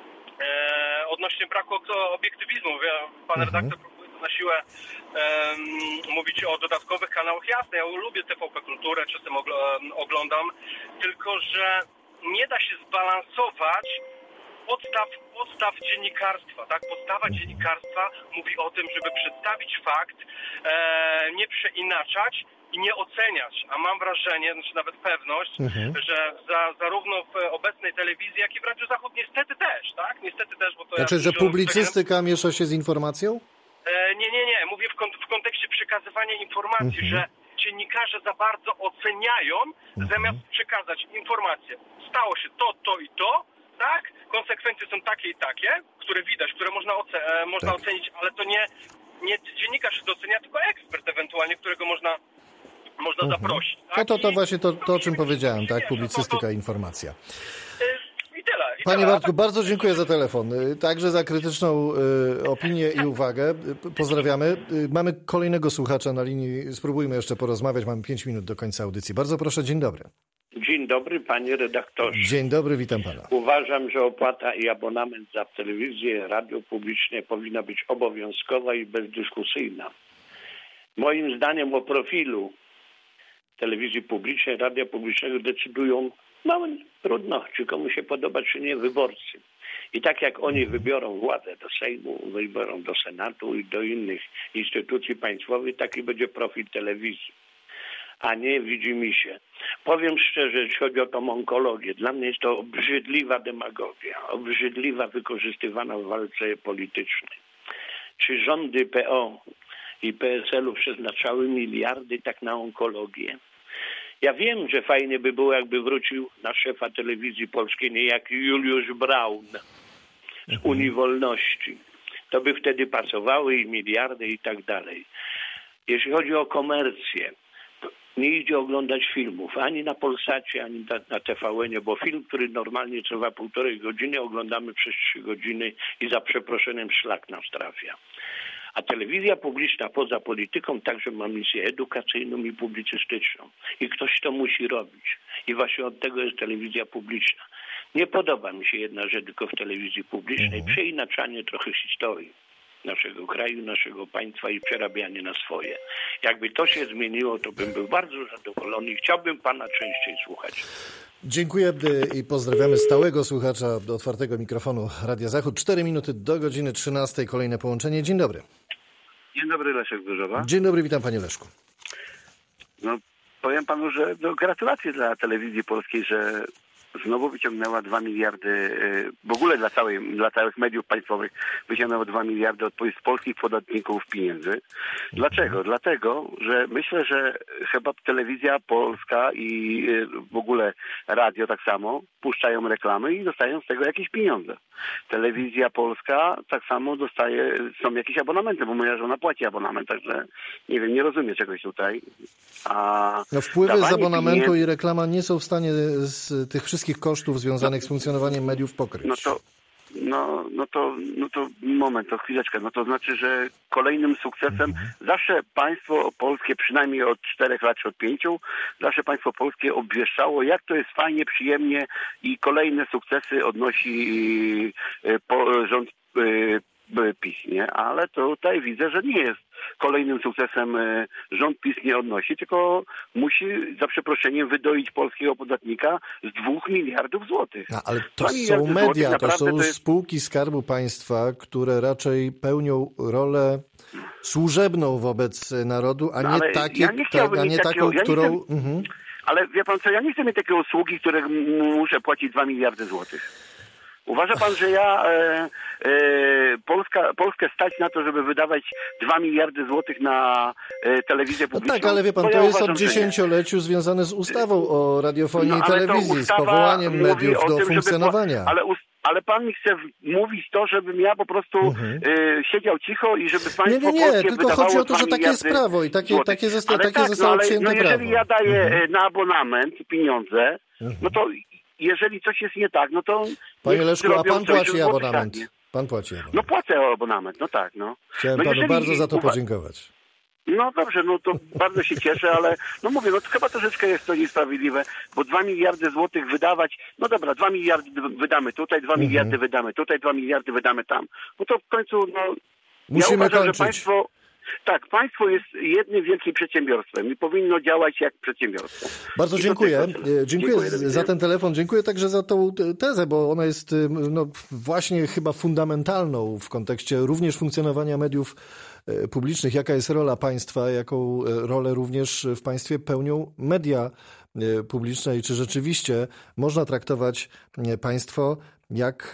e, odnośnie braku obiektywizmu. Pan mhm. redaktor na siłę um, mówić o dodatkowych kanałach. Jasne, ja lubię T V P Kulturę, czasem oglądam, tylko że nie da się zbalansować podstaw, podstaw dziennikarstwa, tak? Podstawa dziennikarstwa mówi o tym, żeby przedstawić fakt, e, nie przeinaczać i nie oceniać, a mam wrażenie, znaczy nawet pewność, mhm. że za, zarówno w obecnej telewizji, jak i w Radiu Zachód niestety też, tak? Niestety też, bo to Znaczy, ja że publicystyka miesza się z informacją? E, nie, nie, nie. Mówię w, kont- w kontekście przekazywania informacji, mhm. że dziennikarze za bardzo oceniają, mhm. zamiast przekazać informację. Stało się to, to i to, tak, konsekwencje są takie i takie, które widać, które można, oce- można tak. ocenić, ale to nie, nie dziennikarz docenia, tylko ekspert ewentualnie, którego można, można mhm. zaprosić. Tak? No to, to właśnie to, to, o czym powiedziałem, tak? Publicystyka, informacja. I tyle. I Panie tyle. Bartku, bardzo dziękuję za telefon. Także za krytyczną y, opinię i uwagę. Pozdrawiamy. Y, mamy kolejnego słuchacza na linii. Spróbujmy jeszcze porozmawiać. Mamy pięć minut do końca audycji. Bardzo proszę, dzień dobry. Dzień dobry, panie redaktorze. Dzień dobry, witam pana. Uważam, że opłata i abonament za telewizję, radio publiczne powinna być obowiązkowa i bezdyskusyjna. Moim zdaniem o profilu telewizji publicznej, radia publicznego decydują, no trudno, czy komu się podoba, czy nie, wyborcy. I tak jak oni wybiorą władzę do Sejmu, wybiorą do Senatu i do innych instytucji państwowych, taki będzie profil telewizji, a nie widzimisię. Powiem szczerze, jeśli chodzi o tą onkologię, dla mnie jest to obrzydliwa demagogia, obrzydliwa wykorzystywana w walce politycznej. Czy rządy P O i P S L u przeznaczały miliardy tak na onkologię? Ja wiem, że fajnie by było, jakby wrócił na szefa telewizji polskiej niejaki Juliusz Braun z Unii Wolności. To by wtedy pasowały i miliardy i tak dalej. Jeśli chodzi o komercję, nie idzie oglądać filmów ani na Polsacie, ani na, na T V N-ie, bo film, który normalnie trwa półtorej godziny, oglądamy przez trzy godziny i za przeproszeniem szlak nas trafia. A telewizja publiczna poza polityką także ma misję edukacyjną i publicystyczną. I ktoś to musi robić. I właśnie od tego jest telewizja publiczna. Nie podoba mi się jedna rzecz tylko w telewizji publicznej. Mhm. Przeinaczanie trochę historii naszego kraju, naszego państwa i przerabianie na swoje. Jakby to się zmieniło, to bym był bardzo zadowolony i chciałbym pana częściej słuchać. Dziękuję i pozdrawiamy stałego słuchacza do otwartego mikrofonu Radia Zachód. Cztery minuty do godziny trzynastej. Kolejne połączenie. Dzień dobry. Dzień dobry, Leszek Gorzowa. Dzień dobry, witam panie Leszku. No, powiem panu, że no, gratulacje dla telewizji polskiej, że znowu wyciągnęła dwa miliardy, w ogóle dla, całej, dla całych mediów państwowych wyciągnęła dwa miliardy od z polskich podatników pieniędzy. Dlaczego? Dlatego, że myślę, że chyba telewizja polska i w ogóle radio tak samo puszczają reklamy i dostają z tego jakieś pieniądze. Telewizja polska tak samo dostaje, są jakieś abonamenty, bo moja żona płaci abonament, także nie wiem, nie rozumiem czegoś tutaj. A no wpływy z abonamentu pieniędzy... i reklama nie są w stanie z tych wszystkich kosztów związanych no, z funkcjonowaniem mediów pokryć. No to, no, no to, no to moment, to chwileczkę. No to znaczy, że kolejnym sukcesem mhm. zawsze państwo polskie, przynajmniej od czterech lat czy od pięciu, zawsze państwo polskie obwieszczało, jak to jest fajnie, przyjemnie i kolejne sukcesy odnosi po, rząd PiS, nie? Ale tutaj widzę, że nie jest kolejnym sukcesem rząd PiS nie odnosi, tylko musi za przeproszeniem wydoić polskiego podatnika z dwóch miliardów złotych. No, ale to są media, to są to jest... spółki Skarbu Państwa, które raczej pełnią rolę służebną wobec narodu, a nie, no, takie, ja nie, ta, a nie taką, takiego, którą... Ja nie chcę, mhm. Ale wie pan co, ja nie chcę mieć takiej usługi, których muszę płacić dwa miliardy złotych. Uważa pan, że ja e, e, Polska, Polskę stać na to, żeby wydawać dwa miliardy złotych na e, telewizję publiczną? No tak, ale wie pan, to, ja jest uważam, od dziesięcioleciu związane z ustawą o radiofonii no, i telewizji, z powołaniem mediów do tym, funkcjonowania. Żeby, ale, ale pan mi chce mówić to, żebym ja po prostu mhm. e, siedział cicho i żeby państwo nie, nie, nie, polskie tylko chodzi o to, że takie jest prawo i takie, takie, zosta, takie tak, zostało no, ale, przyjęte no, jeżeli prawo. ja daję mhm. na abonament pieniądze, mhm. no to jeżeli coś jest nie tak, no to... Panie Leszku, a pan płaci abonament? Pan płaci abonament. No płacę abonament, no tak, no. Chciałem no panu jeżeli... bardzo za to podziękować. No dobrze, no to bardzo się cieszę, ale no mówię, no to chyba troszeczkę jest to niesprawiedliwe, bo dwa miliardy złotych wydawać, no dobra, dwa miliardy wydamy tutaj, dwa mhm. miliardy wydamy tutaj, dwa miliardy wydamy tam. No to w końcu, no... Musimy ja uważam, kończyć. Że państwo... Tak, państwo jest jednym wielkim przedsiębiorstwem i powinno działać jak przedsiębiorstwo. Bardzo I dziękuję. Dziękuję, dziękuję za ten telefon. Dziękuję także za tą tezę, bo ona jest no, właśnie chyba fundamentalną w kontekście również funkcjonowania mediów publicznych. Jaka jest rola państwa, jaką rolę również w państwie pełnią media publiczne i czy rzeczywiście można traktować państwo jak,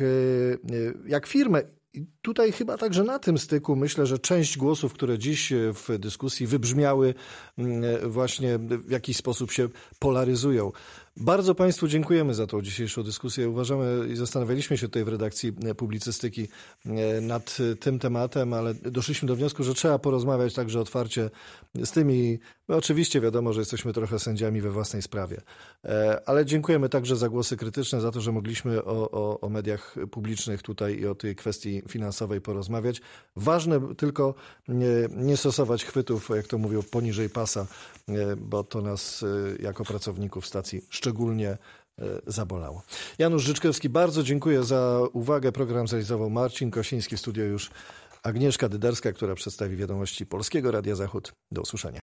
jak firmę. I tutaj chyba także na tym styku myślę, że część głosów, które dziś w dyskusji wybrzmiały, właśnie w jakiś sposób się polaryzują. Bardzo Państwu dziękujemy za tą dzisiejszą dyskusję. Uważamy i zastanawialiśmy się tutaj w redakcji publicystyki nad tym tematem, ale doszliśmy do wniosku, że trzeba porozmawiać także otwarcie z tymi. No oczywiście wiadomo, że jesteśmy trochę sędziami we własnej sprawie, ale dziękujemy także za głosy krytyczne, za to, że mogliśmy o, o, o mediach publicznych tutaj i o tej kwestii finansowej porozmawiać. Ważne tylko nie, nie stosować chwytów, jak to mówią, poniżej pasa, bo to nas jako pracowników stacji szczególnie zabolało. Janusz Życzkowski, bardzo dziękuję za uwagę. Program zrealizował Marcin Kosiński, w studio już Agnieszka Dyderska, która przedstawi wiadomości Polskiego Radia Zachód. Do usłyszenia.